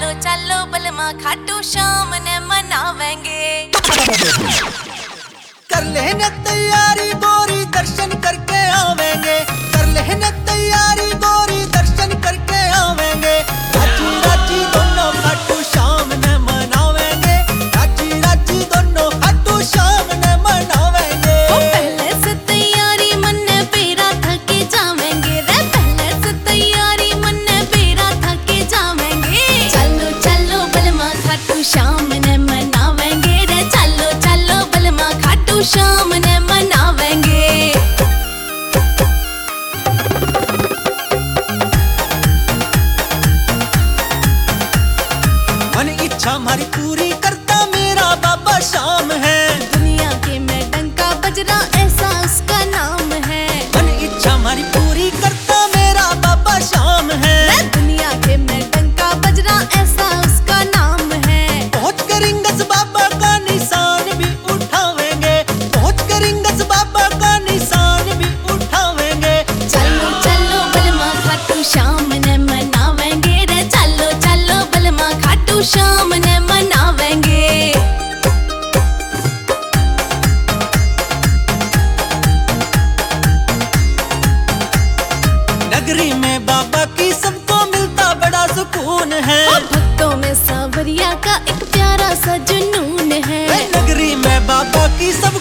चलो चलो बलमा खाटू शाम ने मनावेंगे। कर लेने तैयारी गोरी दर्शन करके आवेंगे, कर लेने तैयारी गोरी दर्शन करके आवेंगे। राजी राजी दोनों खाटू शाम ने मनावेंगे, राजी राजी दोनों खाटू शाम ने मनावेंगे। पहले से तैयारी मन पेरा थके जावेंगे रे, पहले से तैयारी मन पेरा थके जावेंगे। चलो चलो बलमा खाटू शाम ने मनावेंगे रे, चलो चलो बलमा खाटू शाम ने मनावेंगे। मन इच्छा हमारी पूरी करता मेरा बाबा शाम है, दुनिया के में डंका बजरा ऐसा उसका नाम है। मन इच्छा हमारी पूरी करता मेरा बाबा शाम है। दुनिया के में डंका बजरा ऐसा उसका नाम है। पहुंच कर रिंगस बाबा का निशान भी उठावेंगे, पहुंच कर रिंगस बाबा का निशान भी उठावेंगे। चलो चलो बलमा खाटू शाम ने मनावेंगे रे, चलो चलो बलमा खाटू शाम ने मनावेंगे। नगरी में बाबा की सबको मिलता बड़ा सुकून है, भक्तों में सावरिया का एक प्यारा सा जुनून है। नगरी में बाबा की सब